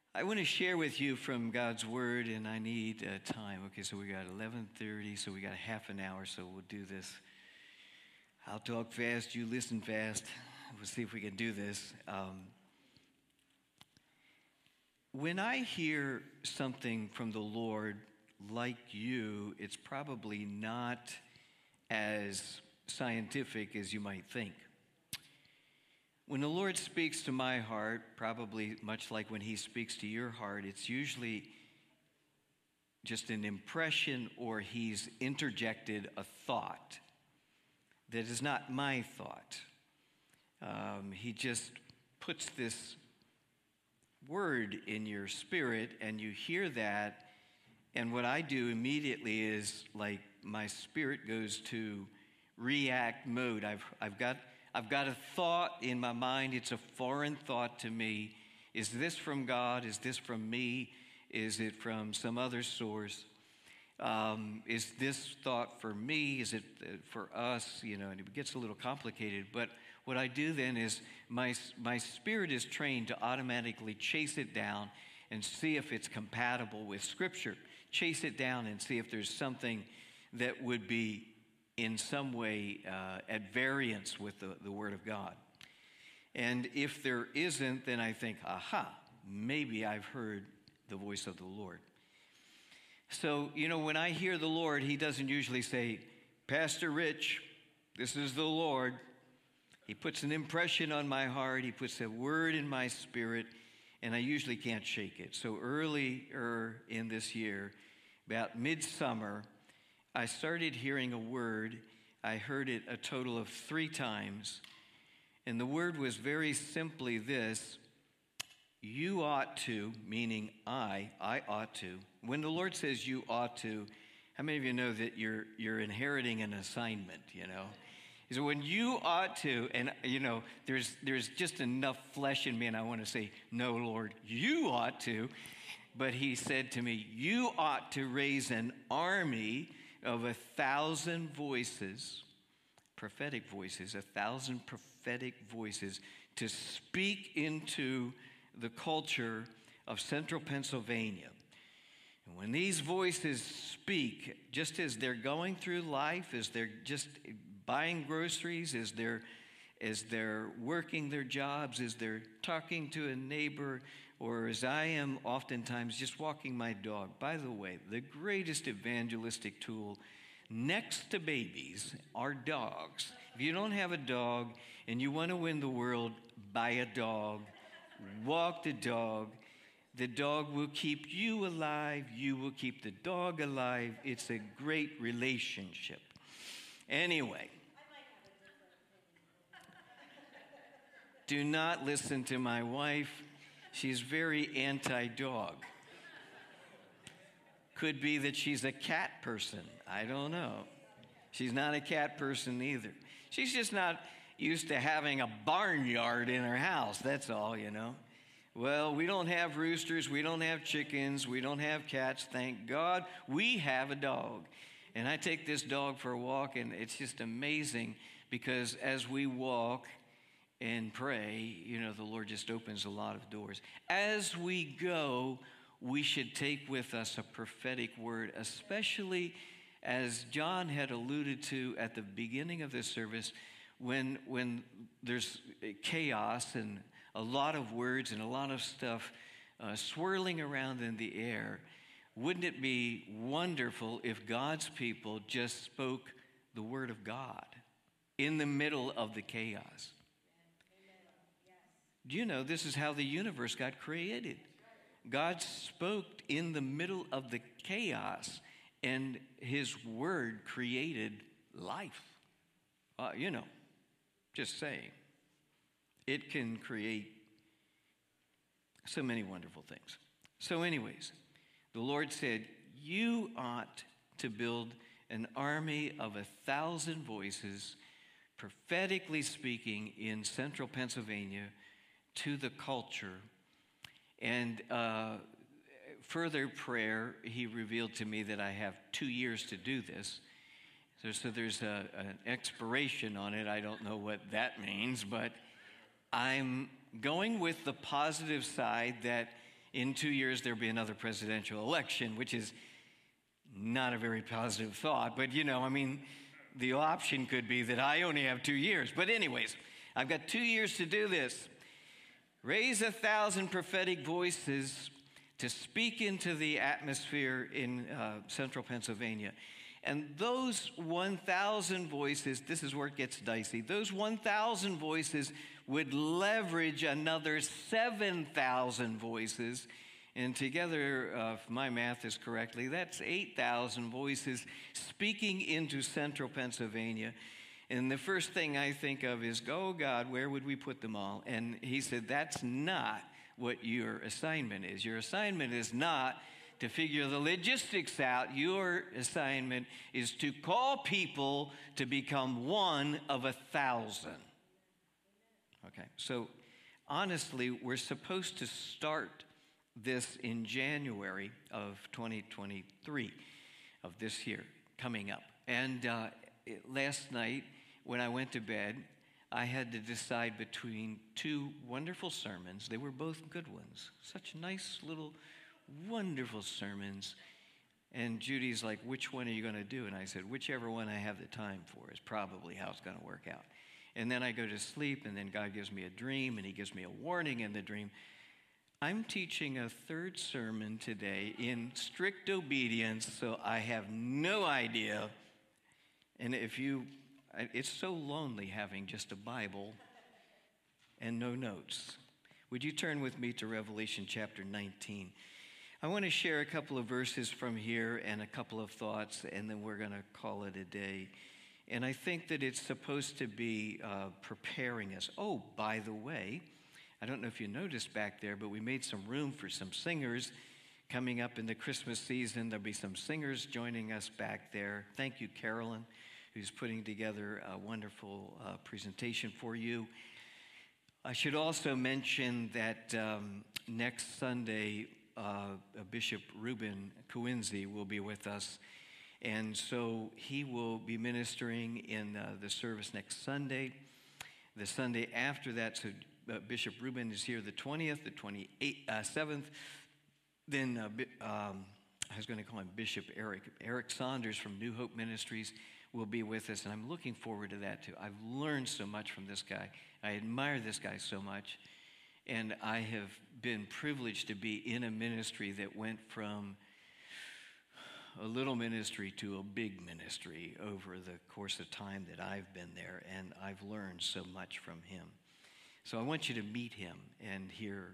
I want to share with you from God's Word, and I need time. Okay, so we got 11:30, so we got a half an hour, so we'll do this. I'll talk fast, you listen fast. We'll see if we can do this. When I hear something from the Lord like you, it's probably not as scientific as you might think. When the Lord speaks to my heart, probably much like when he speaks to your heart, it's usually just an impression or he's interjected a thought that is not my thought. He just puts this word in your spirit and you hear that, and what I do immediately is like my spirit goes to react mode. I've got a thought in my mind. It's a foreign thought to me. Is this from God? Is this from me? Is it from some other source? Is this thought for me? Is it for us? And it gets a little complicated. But what I do then is my spirit is trained to automatically chase it down and see if it's compatible with Scripture. Chase it down and see if there's something that would be in some way at variance with the Word of God. And if there isn't, then I think, maybe I've heard the voice of the Lord. So, when I hear the Lord, he doesn't usually say, Pastor Rich, this is the Lord. He puts an impression on my heart. He puts a word in my spirit, and I usually can't shake it. So earlier in this year, about midsummer, I started hearing a word. I heard it a total of 3 times. And the word was very simply this: you ought to, meaning I ought to. When the Lord says you ought to, how many of you know that you're inheriting an assignment, He said, when you ought to, and there's just enough flesh in me, and I want to say, no, Lord, you ought to. But he said to me, you ought to raise an army of 1,000 voices, prophetic voices, 1,000 prophetic voices to speak into the culture of central Pennsylvania. And when these voices speak, just as they're going through life, as they're just buying groceries, as they're working their jobs, as they're talking to a neighbor, or as I am oftentimes just walking my dog. By the way, the greatest evangelistic tool next to babies are dogs. If you don't have a dog and you want to win the world, buy a dog, walk the dog. The dog will keep you alive. You will keep the dog alive. It's a great relationship. Anyway, do not listen to my wife. She's very anti-dog. Could be that she's a cat person. I don't know. She's not a cat person either. She's just not used to having a barnyard in her house. That's all, Well, we don't have roosters. We don't have chickens. We don't have cats. Thank God we have a dog. And I take this dog for a walk, and it's just amazing because as we walk and pray, the Lord just opens a lot of doors. As we go, we should take with us a prophetic word, especially as John had alluded to at the beginning of this service, when there's chaos and a lot of words and a lot of stuff swirling around in the air. Wouldn't it be wonderful if God's people just spoke the word of God in the middle of the chaos? Do you know this is how the universe got created? God spoke in the middle of the chaos, and his word created life. Just saying. It can create so many wonderful things. So anyways, the Lord said, you ought to build an army of 1,000 voices, prophetically speaking, in central Pennsylvania to the culture. And further prayer, he revealed to me that I have 2 years to do this. So there's an expiration on it. I don't know what that means, but I'm going with the positive side that in 2 years there'll be another presidential election, which is not a very positive thought. But, the option could be that I only have 2 years. But anyways, I've got 2 years to do this. Raise 1,000 prophetic voices to speak into the atmosphere in central Pennsylvania. And those 1,000 voices, this is where it gets dicey, those 1,000 voices would leverage another 7,000 voices. And together, if my math is correctly, that's 8,000 voices speaking into central Pennsylvania. And the first thing I think of is, oh God, where would we put them all? And he said, that's not what your assignment is. Your assignment is not to figure the logistics out. Your assignment is to call people to become one of 1,000. Okay, so honestly, we're supposed to start this in January of 2023, of this year coming up. And last night, when I went to bed, I had to decide between two wonderful sermons. They were both good ones. Such nice little, wonderful sermons. And Judy's like, which one are you going to do? And I said, whichever one I have the time for is probably how it's going to work out. And then I go to sleep, and then God gives me a dream, and he gives me a warning in the dream. I'm teaching a third sermon today in strict obedience, so I have no idea. And it's so lonely having just a Bible and no notes. Would you turn with me to Revelation chapter 19? I want to share a couple of verses from here and a couple of thoughts, and then we're going to call it a day. And I think that it's supposed to be preparing us. Oh, by the way, I don't know if you noticed back there, but we made some room for some singers coming up in the Christmas season. There'll be some singers joining us back there. Thank you, Carolyn, who's putting together a wonderful presentation for you. I should also mention that next Sunday, Bishop Reuben Coenzi will be with us. And so he will be ministering in the service next Sunday. The Sunday after that, so Bishop Reuben is here the 20th, the 27th. Then I was going to call him Bishop Eric. Eric Saunders from New Hope Ministries will be with us, and I'm looking forward to that too. I've learned so much from this guy. I admire this guy so much, and I have been privileged to be in a ministry that went from a little ministry to a big ministry over the course of time that I've been there, and I've learned so much from him. So I want you to meet him and hear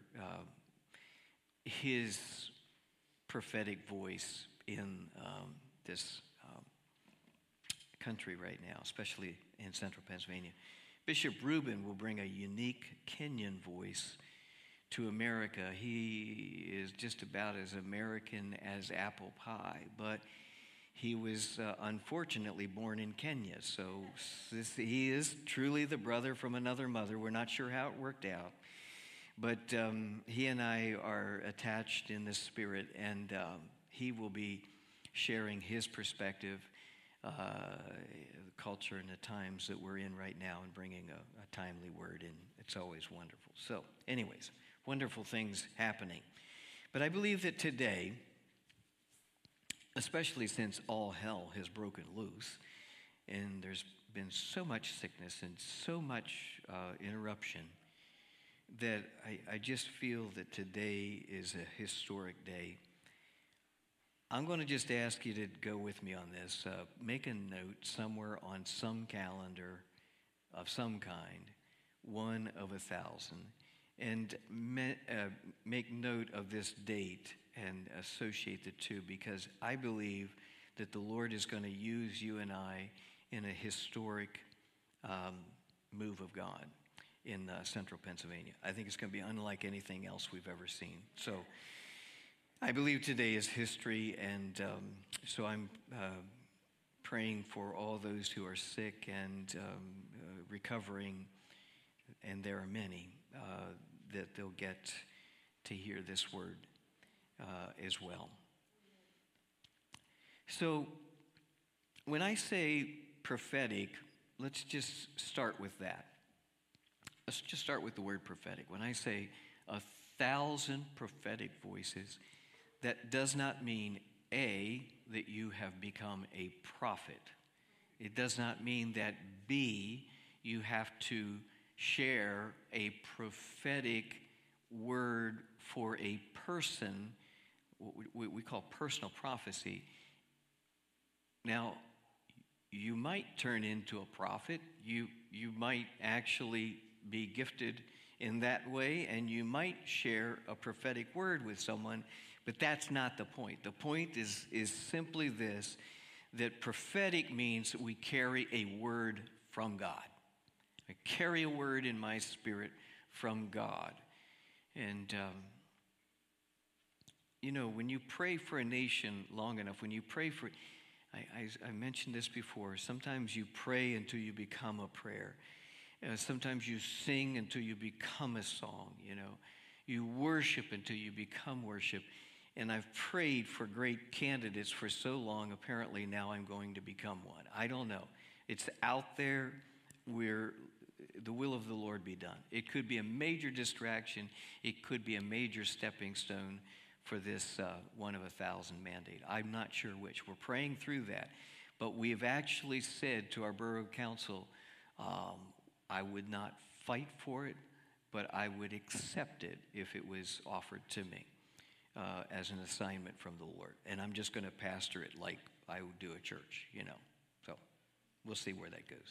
his prophetic voice in this country right now, especially in central Pennsylvania. Bishop Reuben will bring a unique Kenyan voice to America. He is just about as American as apple pie, but he was unfortunately born in Kenya. So he is truly the brother from another mother. We're not sure how it worked out, but he and I are attached in the spirit, and he will be sharing his perspective, the culture and the times that we're in right now, and bringing a timely word, and it's always wonderful. So anyways, wonderful things happening. But I believe that today, especially since all hell has broken loose, and there's been so much sickness and so much interruption, that I just feel that today is a historic day. I'm going to just ask you to go with me on this. Make a note somewhere on some calendar of some kind, 1 of 1,000. And make note of this date and associate the two, because I believe that the Lord is going to use you and I in a historic move of God in central Pennsylvania. I think it's going to be unlike anything else we've ever seen. So I believe today is history, and so I'm praying for all those who are sick and recovering, and there are many, that they'll get to hear this word as well. So when I say prophetic, let's just start with that. Let's just start with the word prophetic. When I say 1,000 prophetic voices, that does not mean, A, that you have become a prophet. It does not mean that, B, you have to share a prophetic word for a person, what we call personal prophecy. Now, you might turn into a prophet. You might actually be gifted in that way, and you might share a prophetic word with someone, but that's not the point. The point is simply this, that prophetic means that we carry a word from God. I carry a word in my spirit from God. And, when you pray for a nation long enough, when you pray for, I mentioned this before, sometimes you pray until you become a prayer. Sometimes you sing until you become a song, You worship until you become worship. And I've prayed for great candidates for so long, apparently now I'm going to become one. I don't know. It's out there where the will of the Lord be done. It could be a major distraction. It could be a major stepping stone for this 1 of 1,000 mandate. I'm not sure which. We're praying through that. But we have actually said to our borough council, I would not fight for it, but I would accept it if it was offered to me as an assignment from the Lord. And I'm just going to pastor it like I would do a church, So we'll see where that goes.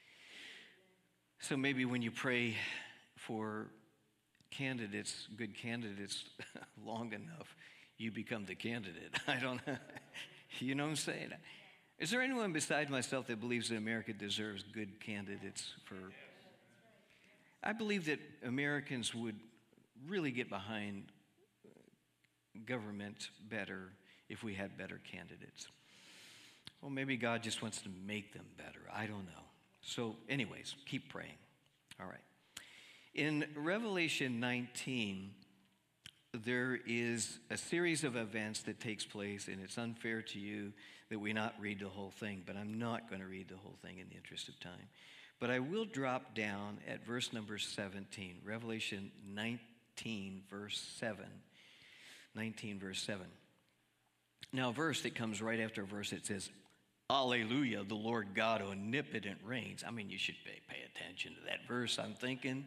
So maybe when you pray for candidates, good candidates, long enough, you become the candidate. I don't know. You know what I'm saying? Is there anyone beside myself that believes that America deserves good candidates for? I believe that Americans would really get behind government better if we had better candidates. Well, maybe God just wants to make them better. I don't know. So anyways, keep praying. All right. In Revelation 19, there is a series of events that takes place, and it's unfair to you that we not read the whole thing, but I'm not going to read the whole thing in the interest of time. But I will drop down at verse number 17, Revelation 19, verse 7. 19, verse 7. Now, a verse that comes right after a verse that says, Alleluia, the Lord God omnipotent reigns. I mean, you should pay attention to that verse, I'm thinking,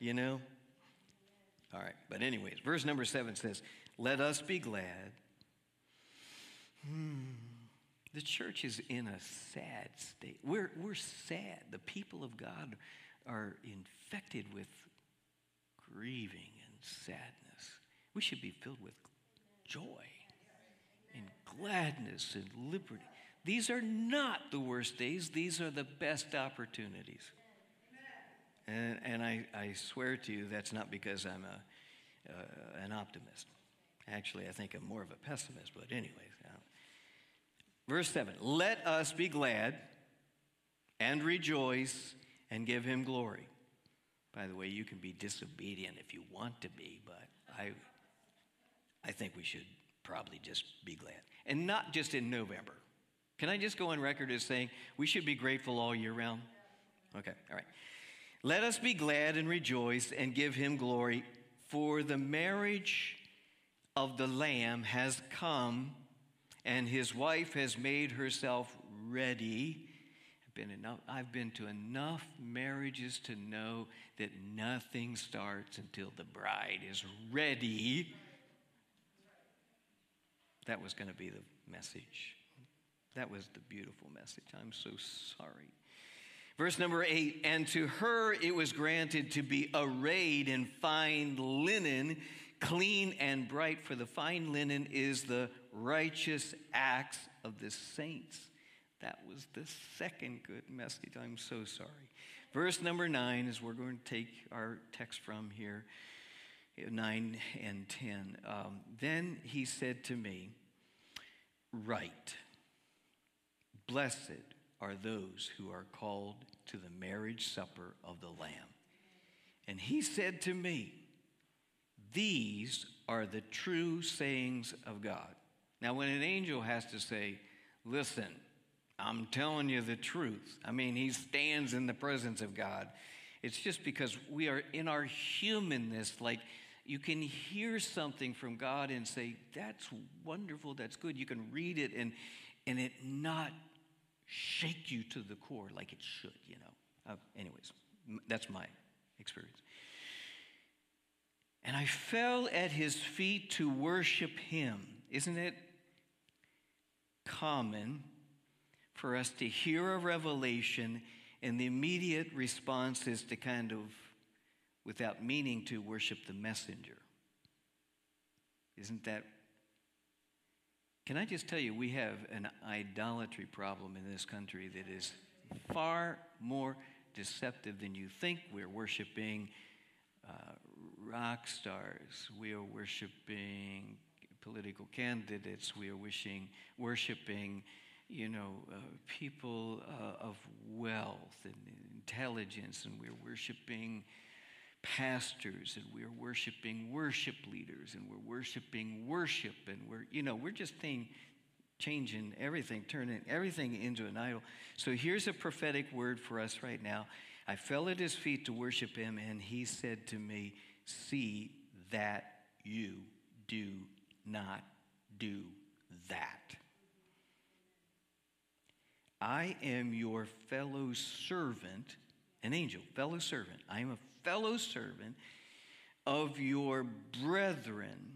All right, but anyways, verse number 7 says, let us be glad. The church is in a sad state. We're sad. The people of God are infected with grieving and sadness. We should be filled with joy and gladness and liberty. These are not the worst days. These are the best opportunities. And I swear to you, that's not because I'm an optimist. Actually, I think I'm more of a pessimist, but anyways. Verse 7, let us be glad and rejoice and give him glory. By the way, you can be disobedient if you want to be, but I think we should probably just be glad. And not just in November. Can I just go on record as saying we should be grateful all year round? Okay, all right. Let us be glad and rejoice and give him glory, for the marriage of the Lamb has come, and his wife has made herself ready. I've been to enough marriages to know that nothing starts until the bride is ready. That was going to be the message. That was the beautiful message. I'm so sorry. Verse number 8, and to her it was granted to be arrayed in fine linen, clean and bright, for the fine linen is the righteous acts of the saints. That was the second good message. I'm so sorry. Verse number 9 is where we're going to take our text from here, 9 and 10. Then he said to me, write, blessed are those who are called to the marriage supper of the Lamb. And he said to me, these are the true sayings of God. Now, when an angel has to say, listen, I'm telling you the truth. I mean, he stands in the presence of God. It's just because we are in our humanness, like, You can hear something from God and say, that's wonderful, that's good. You can read it and it not shake you to the core like it should, anyways, that's my experience. And I fell at his feet to worship him. Isn't it common for us to hear a revelation and the immediate response is to kind of, without meaning to, worship the messenger? Isn't that? Can I just tell you, we have an idolatry problem in this country that is far more deceptive than you think. We're worshiping rock stars. We are worshiping political candidates. We are worshiping, people of wealth and intelligence, and we're worshiping pastors, and we're worshiping worship leaders, and we're worshiping worship, and we're just changing everything, turning everything into an idol. So here's a prophetic word for us right now. I fell at his feet to worship him, and he said to me, see that you do not do that. I am your fellow servant, an angel, fellow servant. I am a fellow servant of your brethren.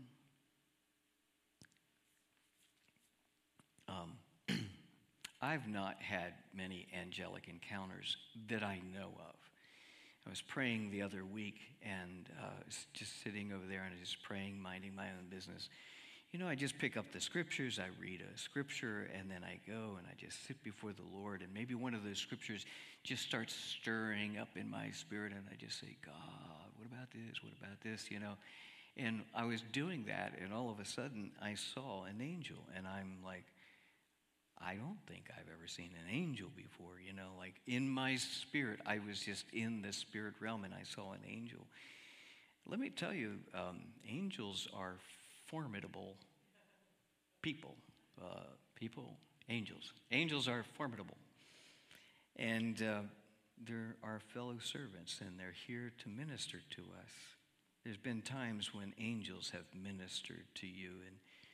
I've not had many angelic encounters that I know of. I was praying the other week and just sitting over there and just praying, minding my own business. I just pick up the scriptures, I read a scripture, and then I go and I just sit before the Lord, and maybe one of those scriptures just starts stirring up in my spirit, and I just say, God, what about this? What about this? And I was doing that, and all of a sudden I saw an angel, and I'm like, I don't think I've ever seen an angel before, like in my spirit. I was just in the spirit realm and I saw an angel. Let me tell you, angels are formidable people. Angels. Angels are formidable. And they're our fellow servants, and they're here to minister to us. There's been times when angels have ministered to you, and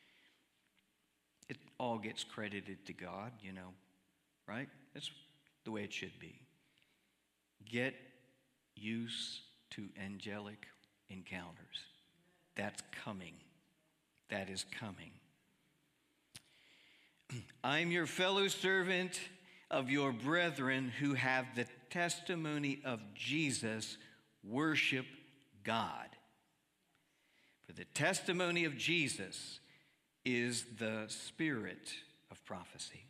it all gets credited to God, right? That's the way it should be. Get used to angelic encounters. That's coming. That is coming. I'm your fellow servant of your brethren who have the testimony of Jesus. Worship God. For the testimony of Jesus is the spirit of prophecy.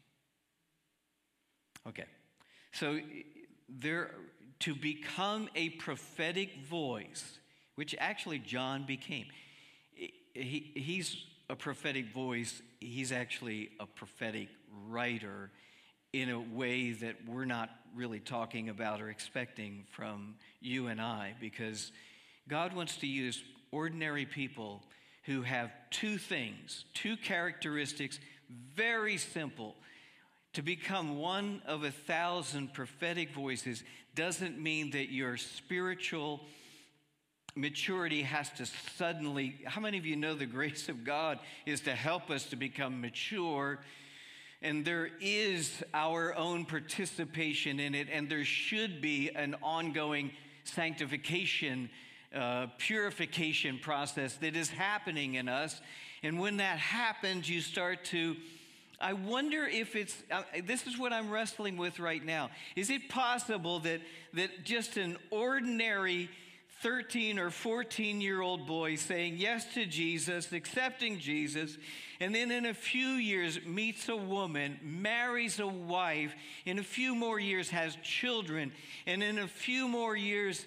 Okay, so to become a prophetic voice, which actually John became. He's a prophetic voice. He's actually a prophetic writer in a way that we're not really talking about or expecting from you and I, because God wants to use ordinary people who have two characteristics, very simple. To become one of 1,000 prophetic voices doesn't mean that your spiritual maturity has to suddenly. How many of you know the grace of God is to help us to become mature? And there is our own participation in it, and there should be an ongoing sanctification, purification process that is happening in us. And when that happens, you start to, I wonder if it's, this is what I'm wrestling with right now. Is it possible that just an ordinary 13 or 14-year-old boy saying yes to Jesus, accepting Jesus, and then in a few years meets a woman, marries a wife, in a few more years has children, and in a few more years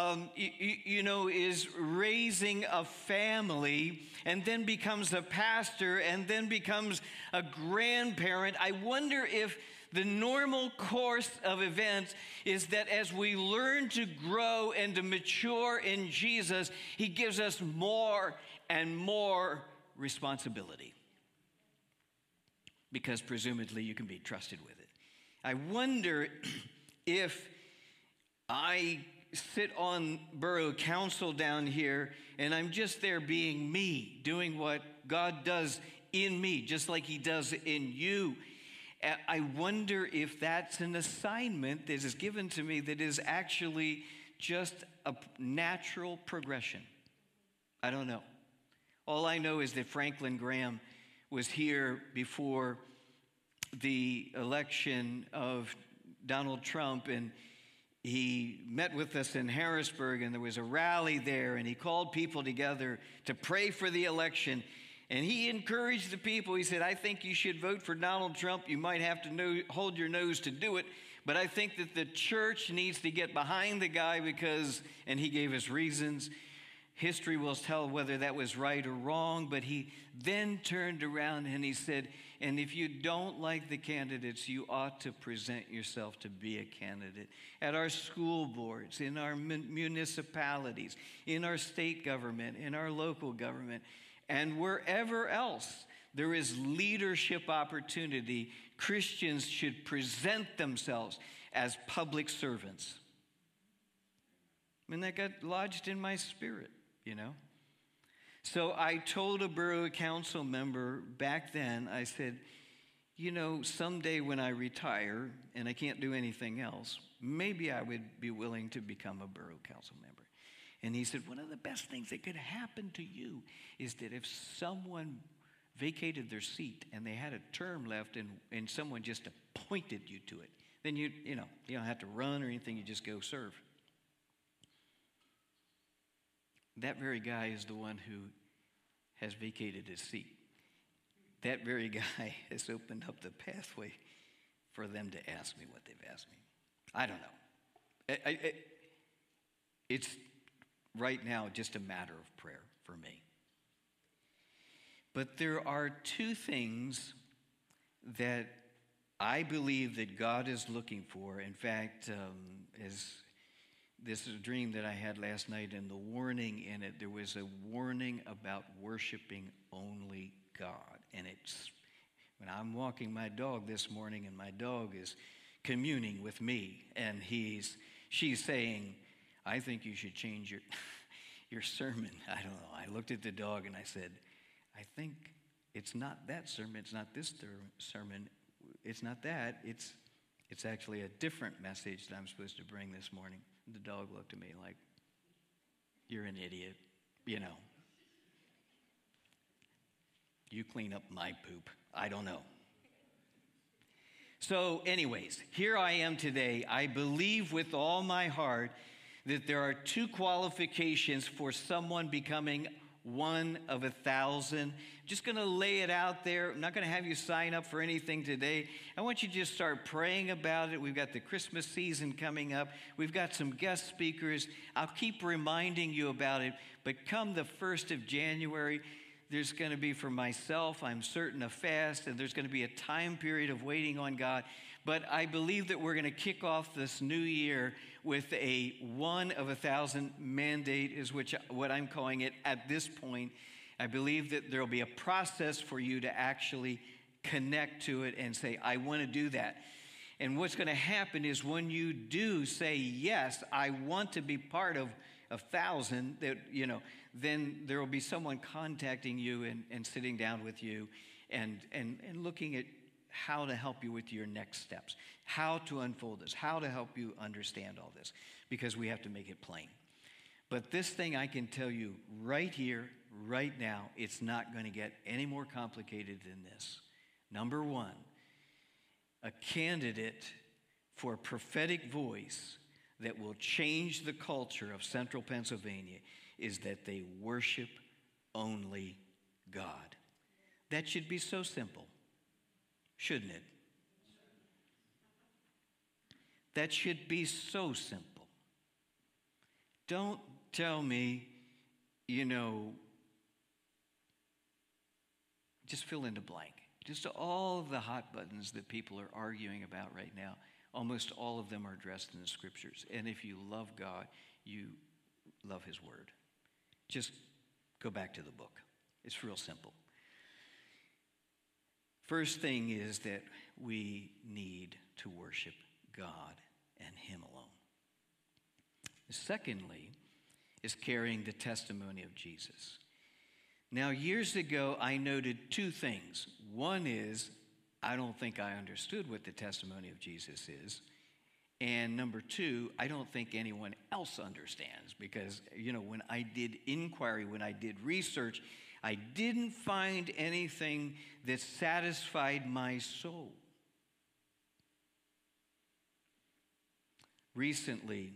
is raising a family, and then becomes a pastor, and then becomes a grandparent? I wonder if the normal course of events is that as we learn to grow and to mature in Jesus, he gives us more and more responsibility, because presumably you can be trusted with it. I wonder if I sit on borough council down here, and I'm just there being me, doing what God does in me, just like he does in you. I wonder if that's an assignment that is given to me that is actually just a natural progression. I don't know. All I know is that Franklin Graham was here before the election of Donald Trump, and he met with us in Harrisburg, and there was a rally there, and he called people together to pray for the election. And he encouraged the people. He said, I think you should vote for Donald Trump. You might have to hold your nose to do it. But I think that the church needs to get behind the guy because, and he gave us reasons. History will tell whether that was right or wrong. But he then turned around and he said, and if you don't like the candidates, you ought to present yourself to be a candidate. At our school boards, in our municipalities, in our state government, in our local government, and wherever else there is leadership opportunity, Christians should present themselves as public servants. And that got lodged in my spirit, you know. So I told a borough council member back then, I said, you know, someday when I retire and I can't do anything else, maybe I would be willing to become a borough council member. And he said, one of the best things that could happen to you is that if someone vacated their seat and they had a term left and someone just appointed you to it, then you don't have to run or anything, you just go serve. That very guy is the one who has vacated his seat. That very guy has opened up the pathway for them to ask me what they've asked me. I don't know. It's right now just a matter of prayer for me. But there are two things that I believe that God is looking for. In fact, as this is a dream that I had last night, and the warning in it, there was a warning about worshiping only God. And it's when I'm walking my dog this morning, and my dog is communing with me, and she's saying, I think you should change your sermon. I don't know. I looked at the dog and I said, I think it's not that sermon. It's not this sermon. It's not that. It's actually a different message that I'm supposed to bring this morning. The dog looked at me like, you're an idiot, you know. You clean up my poop. I don't know. So anyways, here I am today. I believe with all my heart that there are two qualifications for someone becoming one of 1,000. Just going to lay it out there. I'm not going to have you sign up for anything today. I want you to just start praying about it. We've got the Christmas season coming up. We've got some guest speakers. I'll keep reminding you about it. But come the 1st of January, there's going to be, for myself, I'm certain, a fast, and there's going to be a time period of waiting on God. But I believe that we're going to kick off this new year with a 1 of 1,000 mandate, is what I'm calling it at this point. I believe that there will be a process for you to actually connect to it and say, I want to do that. And what's going to happen is when you do say, yes, I want to be part of 1,000, then there will be someone contacting you and sitting down with you and looking at how to help you with your next steps, how to unfold this, how to help you understand all this, because we have to make it plain. But this thing I can tell you right here, right now, it's not going to get any more complicated than this. Number one, a candidate for a prophetic voice that will change the culture of central Pennsylvania is that they worship only God. That should be so simple, shouldn't it? That should be so simple. Don't tell me, just fill in the blank. Just all of the hot buttons that people are arguing about right now, almost all of them are addressed in the scriptures. And if you love God, you love his word. Just go back to the book. It's real simple. First thing is that we need to worship God and him alone. Secondly, is carrying the testimony of Jesus. Now, years ago, I noted two things. One is, I don't think I understood what the testimony of Jesus is. And number two, I don't think anyone else understands because, when I did inquiry, when I did research, I didn't find anything that satisfied my soul. Recently,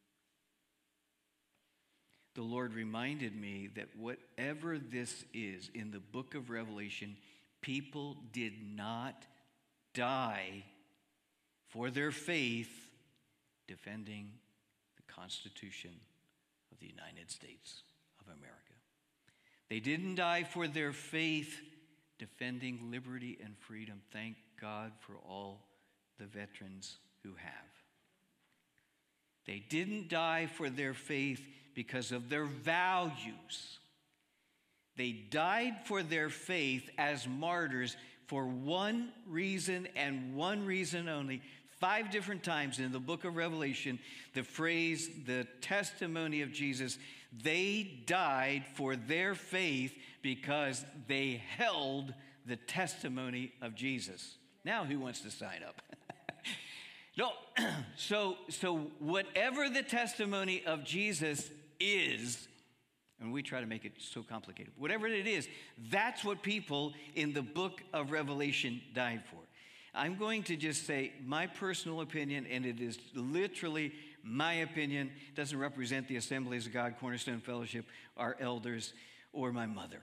the Lord reminded me that whatever this is in the book of Revelation, people did not die for their faith defending the Constitution of the United States of America. They didn't die for their faith defending liberty and freedom. Thank God for all the veterans who have. They didn't die for their faith because of their values. They died for their faith as martyrs for one reason and one reason only. 5 different times in the book of Revelation, the phrase, the testimony of Jesus, they died for their faith because they held the testimony of Jesus. Now, who wants to sign up? No, so whatever the testimony of Jesus is, and we try to make it so complicated, whatever it is, that's what people in the book of Revelation died for. I'm going to just say my personal opinion, and it is literally my opinion. It doesn't represent the Assemblies of God, Cornerstone Fellowship, our elders, or my mother.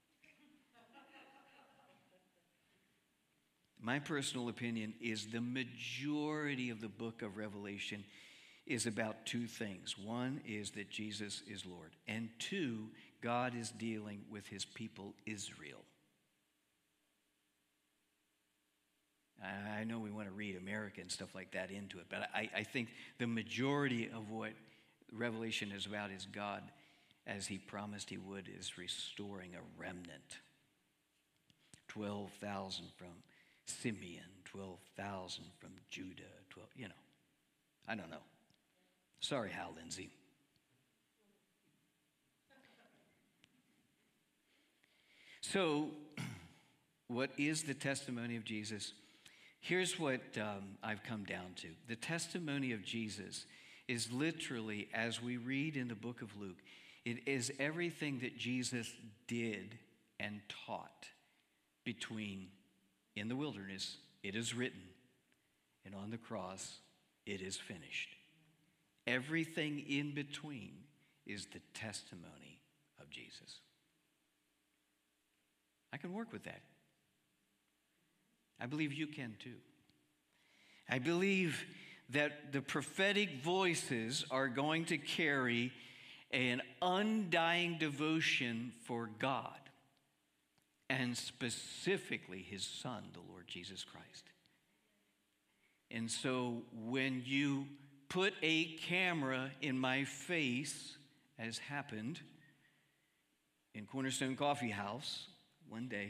My personal opinion is the majority of the book of Revelation is about 2 things. One is that Jesus is Lord, and 2, God is dealing with his people Israel. I know we want to read America and stuff like that into it, but I think the majority of what Revelation is about is God, as he promised he would, is restoring a remnant. 12,000 from Simeon, 12,000 from Judah, 12, I don't know. Sorry, Hal Lindsey. So, what is the testimony of Jesus? Here's what I've come down to. The testimony of Jesus is literally, as we read in the book of Luke, it is everything that Jesus did and taught between in the wilderness, it is written, and on the cross, it is finished. Everything in between is the testimony of Jesus. I can work with that. I believe you can too. I believe that the prophetic voices are going to carry an undying devotion for God, and specifically his Son, the Lord Jesus Christ. And so when you put a camera in my face, as happened in Cornerstone Coffee House one day,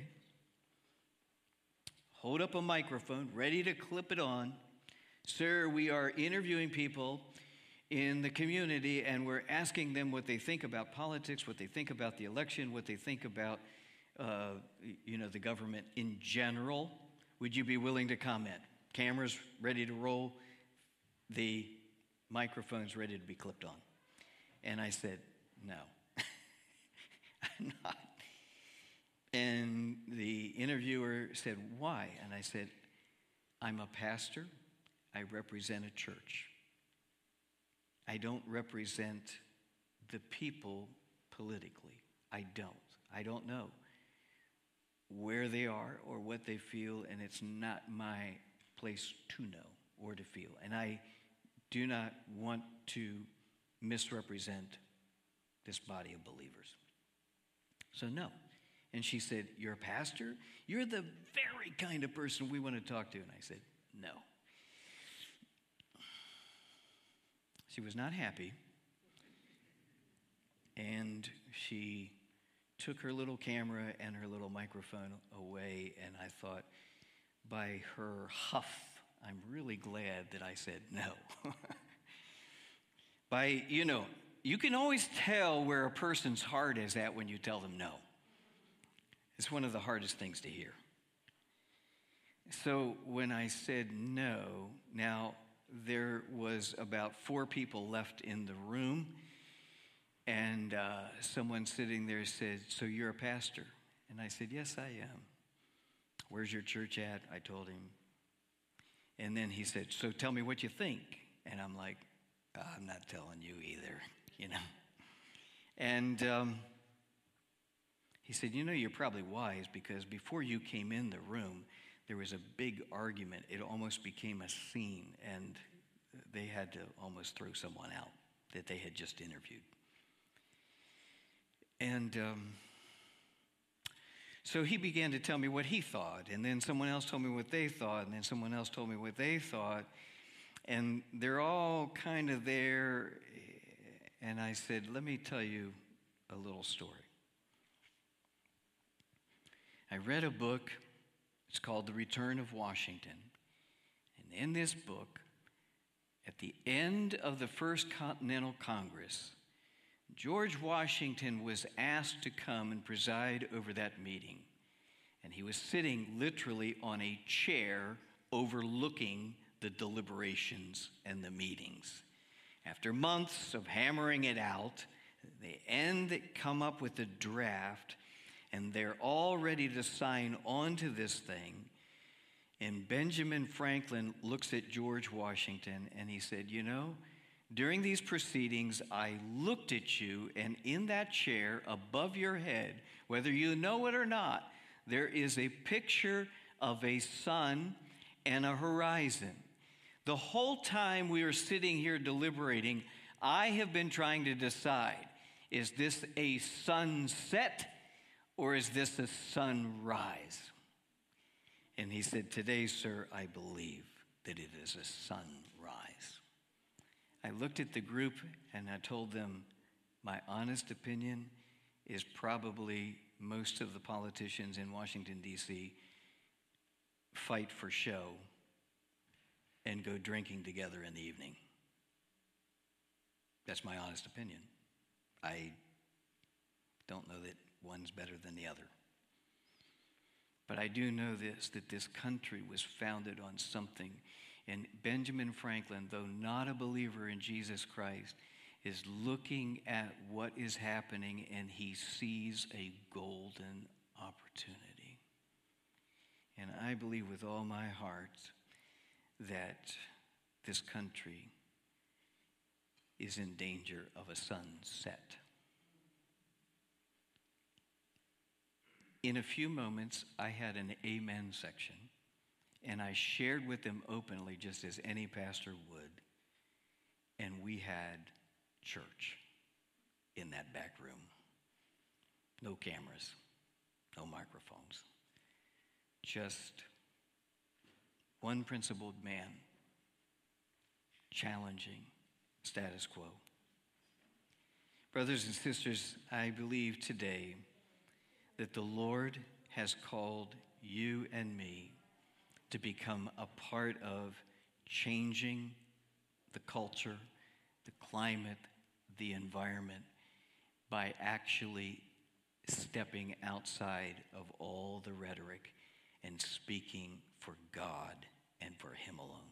hold up a microphone, ready to clip it on. Sir, we are interviewing people in the community, and we're asking them what they think about politics, what they think about the election, what they think about, the government in general. Would you be willing to comment? Cameras ready to roll, the microphone's ready to be clipped on. And I said, no, I'm not. And the interviewer said, why? And I said, I'm a pastor. I represent a church. I don't represent the people politically. I don't know where they are or what they feel, and it's not my place to know or to feel. And I do not want to misrepresent this body of believers. So no. And she said, you're a pastor? You're the very kind of person we want to talk to. And I said, no. She was not happy. And she took her little camera and her little microphone away. And I thought, by her huff, I'm really glad that I said no. You can always tell where a person's heart is at when you tell them no. It's one of the hardest things to hear. So when I said no, now there was about 4 people left in the room, and someone sitting there said, "So you're a pastor?" And I said, "Yes, I am." "Where's your church at?" I told him. And then he said, "So tell me what you think." And I'm like, "I'm not telling you either, And he said, "You're probably wise, because before you came in the room, there was a big argument. It almost became a scene, and they had to almost throw someone out that they had just interviewed." And so he began to tell me what he thought, and then someone else told me what they thought, and then someone else told me what they thought, and they're all kind of there. And I said, "Let me tell you a little story." I read a book. It's called The Return of Washington. And in this book, at the end of the First Continental Congress, George Washington was asked to come and preside over that meeting. And he was sitting literally on a chair overlooking the deliberations and the meetings. After months of hammering it out, they come up with a draft, and they're all ready to sign on to this thing. And Benjamin Franklin looks at George Washington, and he said, "During these proceedings, I looked at you, and in that chair above your head, whether you know it or not, there is a picture of a sun and a horizon. The whole time we are sitting here deliberating, I have been trying to decide, is this a sunset or is this a sunrise?" And he said, "Today, sir, I believe that it is a sunrise." I looked at the group and I told them, my honest opinion is probably most of the politicians in Washington, D.C. fight for show and go drinking together in the evening. That's my honest opinion. I don't know that one's better than the other. But I do know this, that this country was founded on something. And Benjamin Franklin, though not a believer in Jesus Christ, is looking at what is happening, and he sees a golden opportunity. And I believe with all my heart that this country is in danger of a sunset. In a few moments, I had an amen section, and I shared with them openly, just as any pastor would, and we had church in that back room. No cameras, no microphones, just one principled man challenging status quo. Brothers and sisters, I believe today that the Lord has called you and me to become a part of changing the culture, the climate, the environment, by actually stepping outside of all the rhetoric and speaking for God and for Him alone.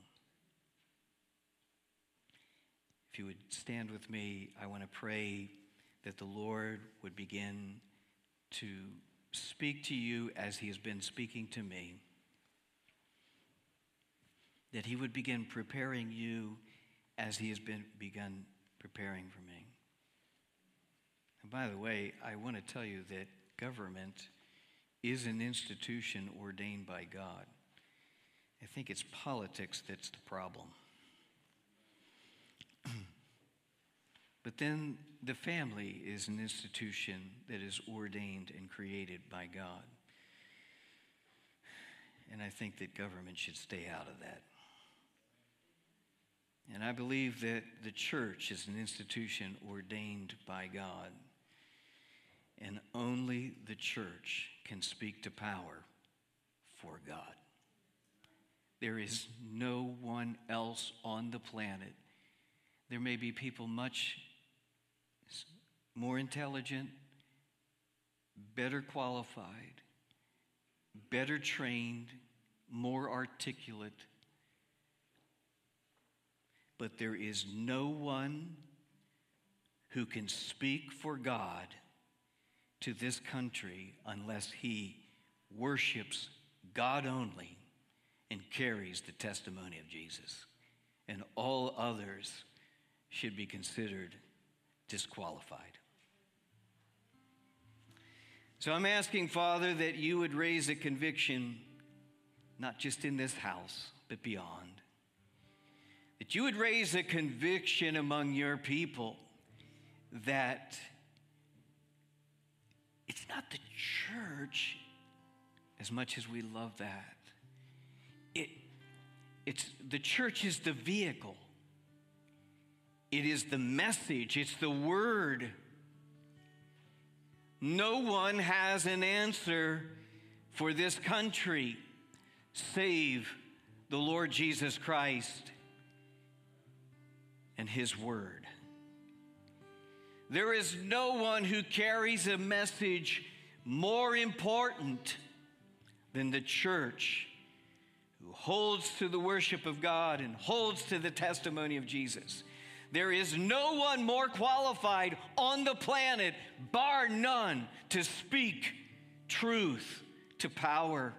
If you would stand with me, I want to pray that the Lord would begin to speak to you as He has been speaking to me, that He would begin preparing you as He has begun preparing for me. And by the way, I want to tell you that government is an institution ordained by God. I think it's politics that's the problem. But then the family is an institution that is ordained and created by God. And I think that government should stay out of that. And I believe that the church is an institution ordained by God. And only the church can speak to power for God. There is no one else on the planet There may be people much more intelligent, better qualified, better trained, more articulate. But there is no one who can speak for God to this country unless he worships God only and carries the testimony of Jesus. And all others should be considered disqualified. So I'm asking, Father, that you would raise a conviction, not just in this house, but beyond. That you would raise a conviction among your people that it's not the church, as much as we love that. It's the church is the vehicle. It is the message. It's the word. No one has an answer for this country save the Lord Jesus Christ and his word. There is no one who carries a message more important than the church, who holds to the worship of God and holds to the testimony of Jesus. There is no one more qualified on the planet, bar none, to speak truth to power,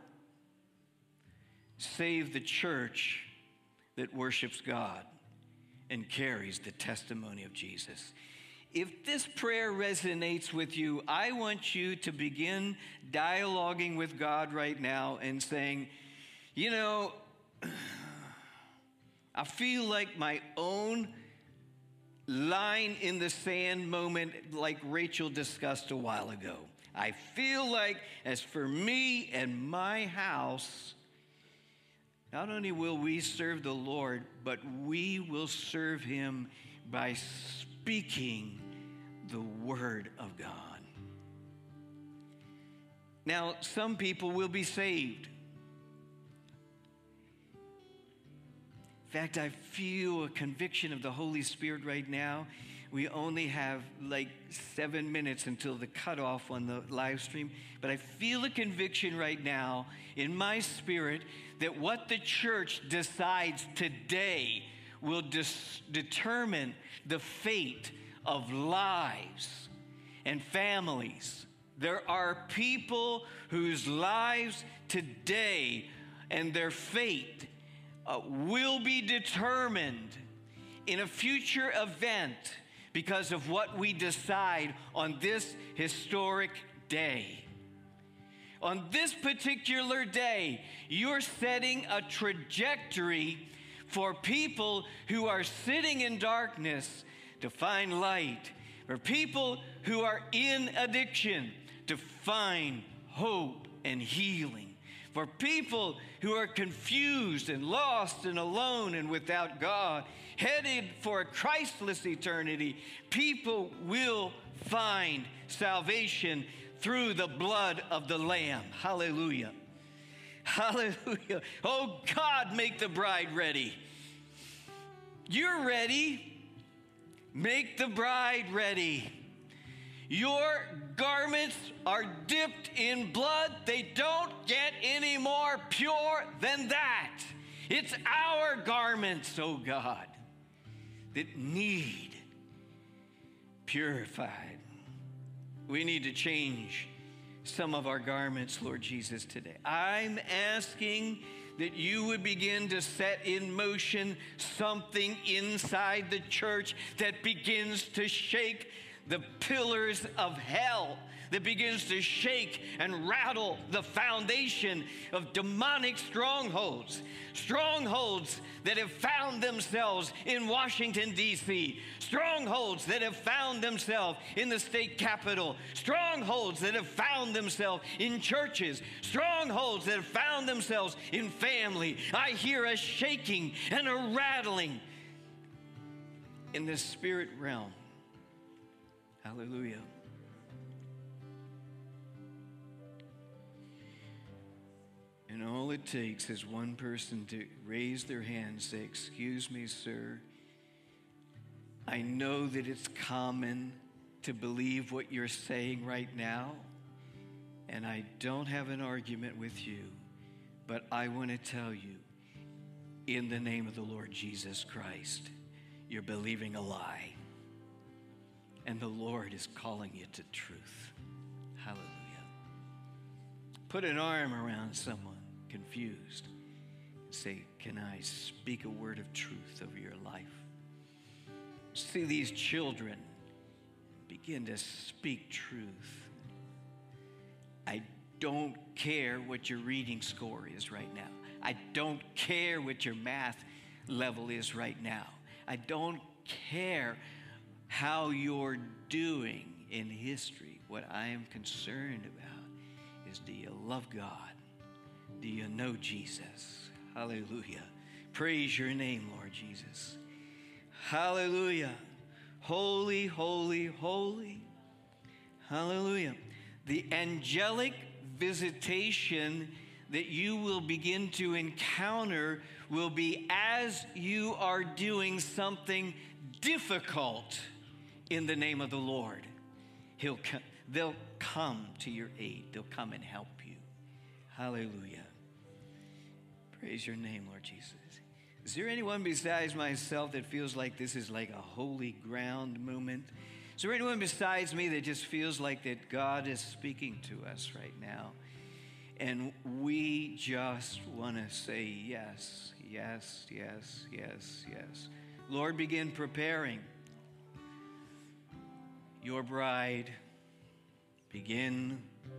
save the church that worships God and carries the testimony of Jesus. If this prayer resonates with you, I want you to begin dialoguing with God right now and saying, you know, I feel like my own line in the sand moment, like Rachel discussed a while ago. I feel like, as for me and my house, not only will we serve the Lord, but we will serve him by speaking the word of God. Now, some people will be saved. In fact, I feel a conviction of the Holy Spirit right now. We only have like 7 minutes until the cutoff on the live stream, but I feel a conviction right now in my spirit that what the church decides today will determine the fate of lives and families. There are people whose lives today and their fate will be determined in a future event because of what we decide on this historic day. On this particular day, you're setting a trajectory for people who are sitting in darkness to find light, for people who are in addiction to find hope and healing, for people who are confused and lost and alone and without God, headed for a Christless eternity. People will find salvation through the blood of the Lamb. Hallelujah. Hallelujah. Oh God, make the bride ready. You're ready. Make the bride ready. Your garments are dipped in blood. They don't get any more pure than that. It's our garments, oh God, that need purified. We need to change some of our garments, Lord Jesus, today. I'm asking that you would begin to set in motion something inside the church that begins to shake the pillars of hell, that begins to shake and rattle the foundation of demonic strongholds. Strongholds that have found themselves in Washington, D.C. Strongholds that have found themselves in the state capitol. Strongholds that have found themselves in churches. Strongholds that have found themselves in family. I hear a shaking and a rattling in the spirit realm. Hallelujah. And all it takes is one person to raise their hand and say, "Excuse me, sir. I know that it's common to believe what you're saying right now, and I don't have an argument with you, but I want to tell you, in the name of the Lord Jesus Christ, you're believing a lie, and the Lord is calling you to truth. Hallelujah. Put an arm around someone confused and say, can I speak a word of truth over your life? See these children begin to speak truth. I don't care what your reading score is right now. I don't care what your math level is right now. I don't care how you're doing in history. What I am concerned about is, do you love God? Do you know Jesus? Hallelujah. Praise your name, Lord Jesus. Hallelujah. Holy, holy, holy. Hallelujah. The angelic visitation that you will begin to encounter will be as you are doing something difficult in the name of the Lord. They'll come to your aid. They'll come and help you. Hallelujah. Praise your name, Lord Jesus. Is there anyone besides myself that feels like this is like a holy ground moment? Is there anyone besides me that just feels like that God is speaking to us right now? And we just want to say yes, yes, yes, yes, yes. Lord, begin preparing your bride. Begin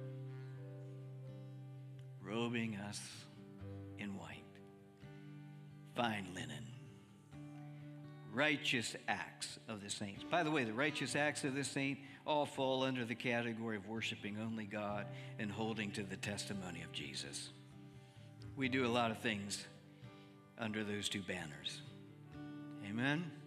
robing us in white, fine linen, righteous acts of the saints. By the way, the righteous acts of the saint all fall under the category of worshiping only God and holding to the testimony of Jesus. We do a lot of things under those two banners. Amen.